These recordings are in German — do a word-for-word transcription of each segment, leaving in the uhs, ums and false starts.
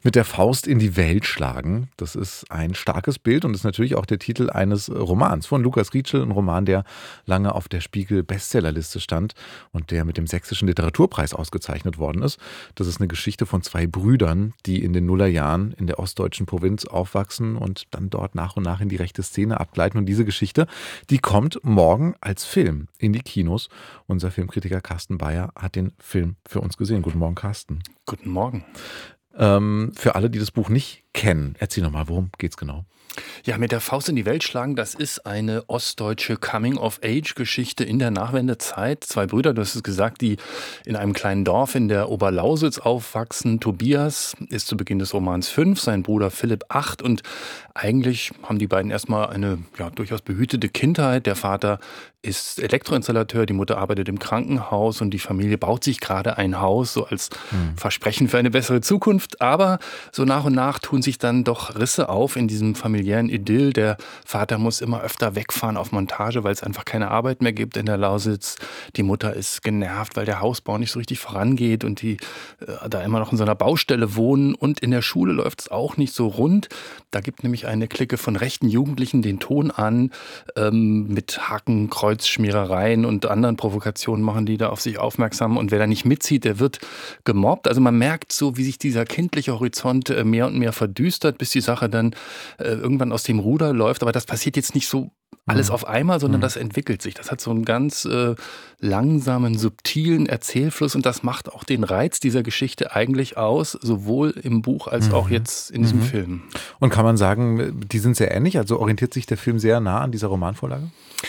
Mit der Faust in die Welt schlagen. Das ist ein starkes Bild und ist natürlich auch der Titel eines Romans von Lukas Rietschel. Ein Roman, der lange auf der Spiegel-Bestsellerliste stand und der mit dem Sächsischen Literaturpreis ausgezeichnet worden ist. Das ist eine Geschichte von zwei Brüdern, die in den Nullerjahren in der ostdeutschen Provinz aufwachsen und dann dort nach und nach in die rechte Szene abgleiten. Und diese Geschichte, die kommt morgen als Film in die Kinos. Unser Filmkritiker Carsten Bayer hat den Film für uns gesehen. Guten Morgen, Carsten. Guten Morgen. Ähm, für alle, die das Buch nicht kennen, erzähl nochmal, worum geht's genau? Ja, mit der Faust in die Welt schlagen, das ist eine ostdeutsche Coming-of-Age-Geschichte in der Nachwendezeit. Zwei Brüder, du hast es gesagt, die in einem kleinen Dorf in der Oberlausitz aufwachsen. Tobias ist zu Beginn des Romans fünf, sein Bruder Philipp acht und eigentlich haben die beiden erstmal eine ja, durchaus behütete Kindheit. Der Vater ist Elektroinstallateur, die Mutter arbeitet im Krankenhaus und die Familie baut sich gerade ein Haus, so als mhm. Versprechen für eine bessere Zukunft. Aber so nach und nach tun sich dann doch Risse auf in diesem familiären Idyll. Der Vater muss immer öfter wegfahren auf Montage, weil es einfach keine Arbeit mehr gibt in der Lausitz. Die Mutter ist genervt, weil der Hausbau nicht so richtig vorangeht und die äh, da immer noch in so einer Baustelle wohnen. Und in der Schule läuft es auch nicht so rund. Da gibt nämlich eine Clique von rechten Jugendlichen den Ton an, ähm, mit Haken, Kreuzschmierereien und anderen Provokationen machen die da auf sich aufmerksam. Und wer da nicht mitzieht, der wird gemobbt. Also man merkt so, wie sich dieser kindliche Horizont äh, mehr und mehr verdüstert, bis die Sache dann äh, irgendwann aus dem Ruder läuft. Aber das passiert jetzt nicht so alles auf einmal, sondern das entwickelt sich. Das hat so einen ganz äh, langsamen, subtilen Erzählfluss und das macht auch den Reiz dieser Geschichte eigentlich aus, sowohl im Buch als auch jetzt in diesem mhm. Film. Und kann man sagen, die sind sehr ähnlich? Also orientiert sich der Film sehr nah an dieser Romanvorlage?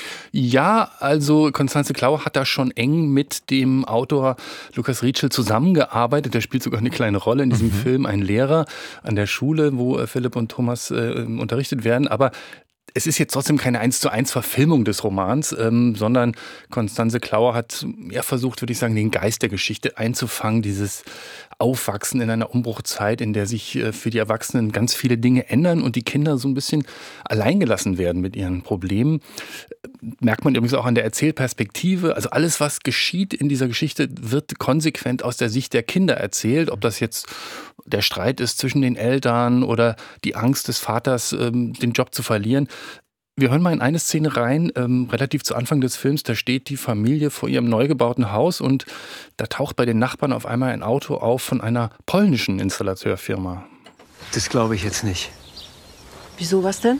Ja, also Constanze Klauer hat da schon eng mit dem Autor Lukas Rietschel zusammengearbeitet. Der spielt sogar eine kleine Rolle in diesem mhm. Film, ein Lehrer an der Schule, wo äh, Philipp und Thomas äh, unterrichtet werden. Aber es ist jetzt trotzdem keine eins zu eins Verfilmung des Romans, ähm, sondern Constanze Klauer hat eher versucht, würde ich sagen, den Geist der Geschichte einzufangen, dieses Aufwachsen in einer Umbruchzeit, in der sich äh, für die Erwachsenen ganz viele Dinge ändern und die Kinder so ein bisschen alleingelassen werden mit ihren Problemen. Merkt man übrigens auch an der Erzählperspektive. Also alles, was geschieht in dieser Geschichte, wird konsequent aus der Sicht der Kinder erzählt. Ob das jetzt der Streit ist zwischen den Eltern oder die Angst des Vaters, ähm, den Job zu verlieren. Wir hören mal in eine Szene rein, ähm, relativ zu Anfang des Films. Da steht die Familie vor ihrem neu gebauten Haus und da taucht bei den Nachbarn auf einmal ein Auto auf von einer polnischen Installateurfirma. Das glaube ich jetzt nicht. Wieso, was denn?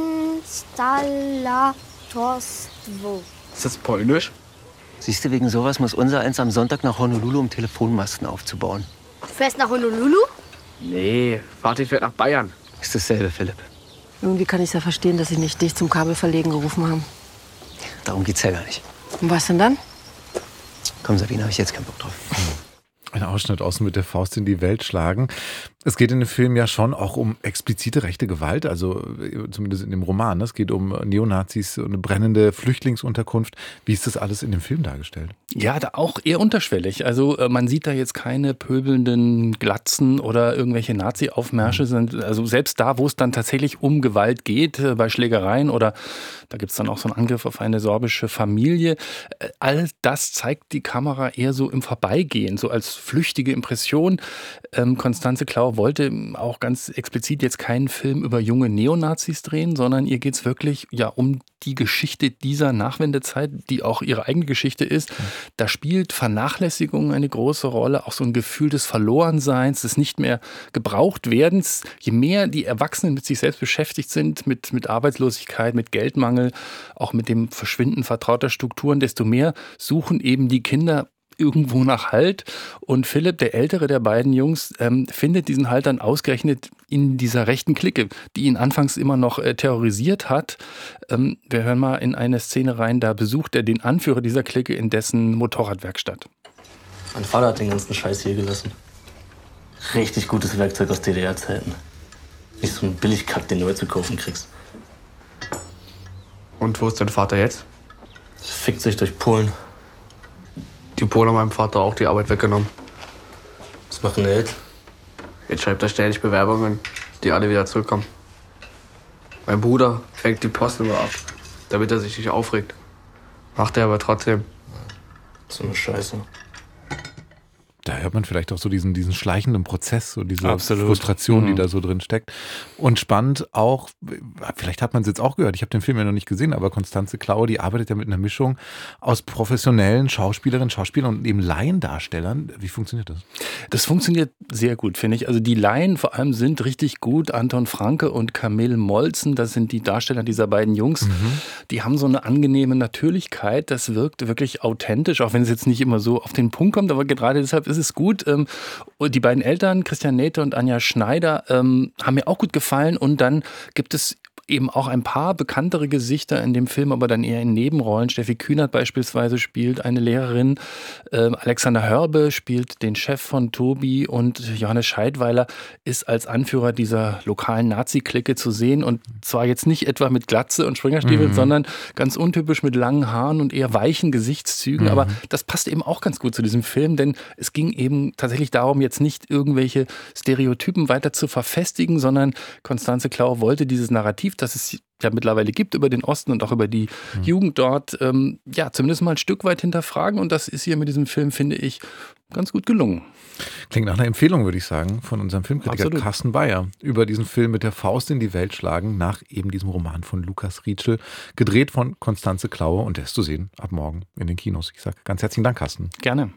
Installatorstwo. Ist das polnisch? Siehst du, wegen sowas muss unser eins am Sonntag nach Honolulu, um Telefonmasten aufzubauen. Du fährst nach Honolulu? Nee, Vati fährt nach Bayern. Ist dasselbe, Philipp. Irgendwie kann ich es ja verstehen, dass sie nicht dich zum Kabelverlegen gerufen haben. Darum geht's ja gar nicht. Und was denn dann? Komm, Sabine, habe ich jetzt keinen Bock drauf. Ein Ausschnitt aus Mit der Faust in die Welt schlagen. Es geht in dem Film ja schon auch um explizite rechte Gewalt, also zumindest in dem Roman. Es geht um Neonazis, eine brennende Flüchtlingsunterkunft. Wie ist das alles in dem Film dargestellt? Ja, da auch eher unterschwellig. Also man sieht da jetzt keine pöbelnden Glatzen oder irgendwelche Nazi-Aufmärsche. Mhm. Also selbst da, wo es dann tatsächlich um Gewalt geht, bei Schlägereien oder da gibt es dann auch so einen Angriff auf eine sorbische Familie. All das zeigt die Kamera eher so im Vorbeigehen, so als flüchtige Impression. Ähm, Constanze Klauer wollte auch ganz explizit jetzt keinen Film über junge Neonazis drehen, sondern ihr geht es wirklich ja um die Geschichte dieser Nachwendezeit, die auch ihre eigene Geschichte ist. Da spielt Vernachlässigung eine große Rolle, auch so ein Gefühl des Verlorenseins, des nicht mehr gebraucht werdens. Je mehr die Erwachsenen mit sich selbst beschäftigt sind, mit, mit Arbeitslosigkeit, mit Geldmangel, auch mit dem Verschwinden vertrauter Strukturen, desto mehr suchen eben die Kinder irgendwo nach Halt. Und Philipp, der ältere der beiden Jungs, ähm, findet diesen Halt dann ausgerechnet in dieser rechten Clique, die ihn anfangs immer noch äh, terrorisiert hat. Ähm, wir hören mal in eine Szene rein, da besucht er den Anführer dieser Clique in dessen Motorradwerkstatt. Mein Vater hat den ganzen Scheiß hier gelassen. Richtig gutes Werkzeug aus D D R-Zeiten. Nicht so ein Billigkack, den du heute zu kaufen kriegst. Und wo ist dein Vater jetzt? Fickt sich durch Polen. Die Polen haben meinem Vater auch die Arbeit weggenommen. Was machen die jetzt? Jetzt schreibt er ständig Bewerbungen, die alle wieder zurückkommen. Mein Bruder fängt die Post immer ab, damit er sich nicht aufregt. Macht er aber trotzdem. So eine Scheiße. Da hört man vielleicht auch so diesen, diesen schleichenden Prozess, so diese Absolut. Frustration, die Mhm. da so drin steckt. Und spannend auch, vielleicht hat man es jetzt auch gehört, ich habe den Film ja noch nicht gesehen, aber Constanze Klaue, die arbeitet ja mit einer Mischung aus professionellen Schauspielerinnen, Schauspielern und eben Laiendarstellern. Wie funktioniert das? Das funktioniert sehr gut, finde ich. Also die Laien vor allem sind richtig gut. Anton Franke und Camille Molzen, das sind die Darsteller dieser beiden Jungs. Mhm. Die haben so eine angenehme Natürlichkeit. Das wirkt wirklich authentisch, auch wenn es jetzt nicht immer so auf den Punkt kommt. Aber gerade deshalb ist es gut. Ähm, und die beiden Eltern, Christian Nähte und Anja Schneider, ähm, haben mir auch gut gefallen. Und dann gibt es eben auch ein paar bekanntere Gesichter in dem Film, aber dann eher in Nebenrollen. Steffi Kühnert beispielsweise spielt eine Lehrerin, ähm, Alexander Hörbe spielt den Chef von Tobi und Johannes Scheidweiler ist als Anführer dieser lokalen Nazi-Clique zu sehen und zwar jetzt nicht etwa mit Glatze und Springerstiefeln, Mhm. sondern ganz untypisch mit langen Haaren und eher weichen Gesichtszügen, Mhm. aber das passt eben auch ganz gut zu diesem Film, denn es ging eben tatsächlich darum, jetzt nicht irgendwelche Stereotypen weiter zu verfestigen, sondern Constanze Klaue wollte dieses Narrativ, das es ja mittlerweile gibt über den Osten und auch über die Mhm. Jugend dort, ähm, ja, zumindest mal ein Stück weit hinterfragen. Und das ist hier mit diesem Film, finde ich, ganz gut gelungen. Klingt nach einer Empfehlung, würde ich sagen, von unserem Filmkritiker Absolut. Carsten Bayer über diesen Film mit der Faust in die Welt schlagen, nach eben diesem Roman von Lukas Rietschel, gedreht von Constanze Klaue und der ist zu sehen ab morgen in den Kinos. Ich sage ganz herzlichen Dank, Carsten. Gerne.